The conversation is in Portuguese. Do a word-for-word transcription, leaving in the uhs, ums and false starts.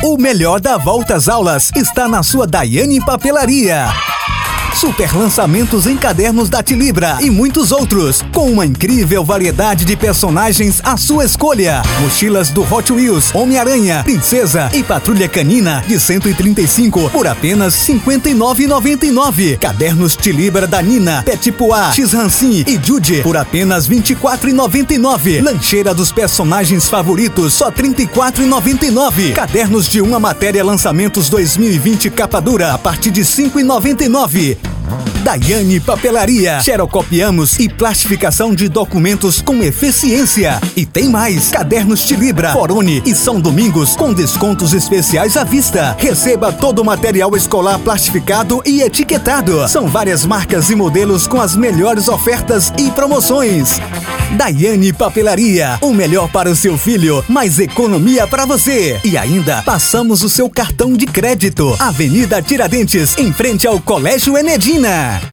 O melhor da volta às aulas está na sua Daiane Papelaria. Super lançamentos em cadernos da Tilibra e muitos outros, com uma incrível variedade de personagens à sua escolha. Mochilas do Hot Wheels, Homem-Aranha, Princesa e Patrulha Canina de cento e trinta e cinco por apenas cinquenta e nove reais e noventa e nove centavos. Cadernos Tilibra da Nina, Petit Pois, X-Hansin e Judy por apenas vinte e quatro reais e noventa e nove centavos. Lancheira dos personagens favoritos, só trinta e quatro reais e noventa e nove centavos. Cadernos de uma matéria lançamentos dois mil e vinte capa dura a partir de cinco reais e noventa e nove centavos. Daiane Papelaria, xerocopiamos e plastificação de documentos com eficiência. E tem mais, cadernos Tilibra, Forone e São Domingos com descontos especiais à vista. Receba todo o material escolar plastificado e etiquetado. São várias marcas e modelos com as melhores ofertas e promoções. Daiane Papelaria, o melhor para o seu filho, mais economia para você. E ainda passamos o seu cartão de crédito. Avenida Tiradentes, em frente ao Colégio Enedina.